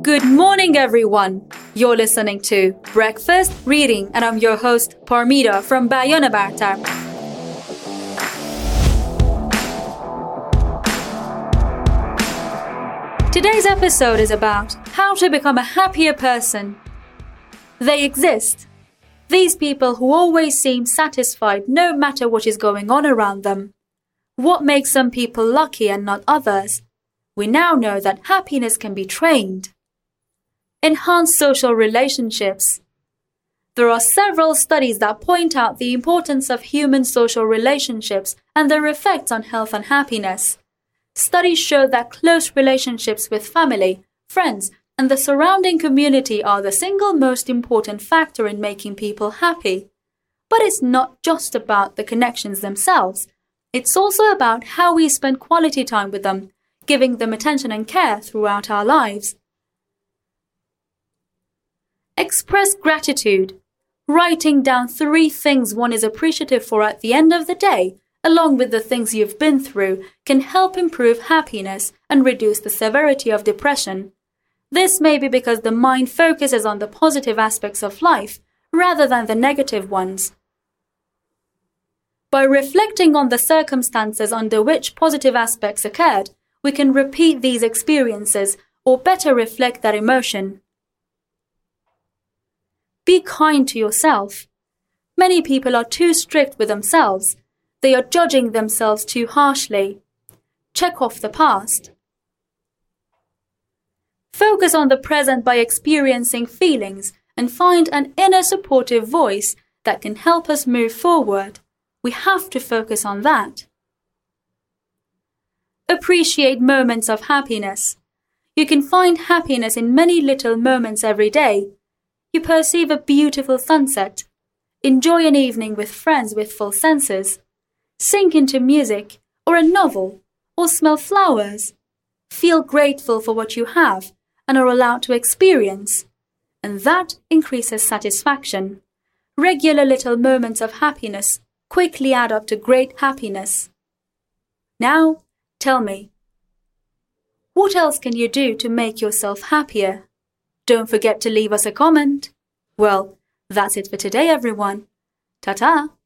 Good morning, everyone. You're listening to Breakfast Reading, and I'm your host, Parmita from Bayonnabartar. Today's episode is about how to become a happier person. They exist. These people who always seem satisfied no matter what is going on around them. What makes some people lucky and not others? We now know that happiness can be trained. Enhance social relationships. There are several studies that point out the importance of human social relationships and their effects on health and happiness. Studies show that close relationships with family, friends, and the surrounding community are the single most important factor in making people happy. But it's not just about the connections themselves. It's also about how we spend quality time with them, giving them attention and care throughout our lives. Express gratitude. Writing down 3 things one is appreciative for at the end of the day, along with the things you've been through, can help improve happiness and reduce the severity of depression. This may be because the mind focuses on the positive aspects of life rather than the negative ones. By reflecting on the circumstances under which positive aspects occurred, we can repeat these experiences or better reflect that emotion. Be kind to yourself. Many people are too strict with themselves. They are judging themselves too harshly. Check off the past. Focus on the present by experiencing feelings and find an inner supportive voice that can help us move forward. We have to focus on that. Appreciate moments of happiness. You can find happiness in many little moments every day. You perceive a beautiful sunset. Enjoy an evening with friends with full senses. Sink into music or a novel or smell flowers. Feel grateful for what you have and are allowed to experience. And that increases satisfaction. Regular little moments of happiness quickly add up to great happiness. Now, tell me, what else can you do to make yourself happier? Don't forget to leave us a comment. Well, that's it for today, everyone. Ta-ta!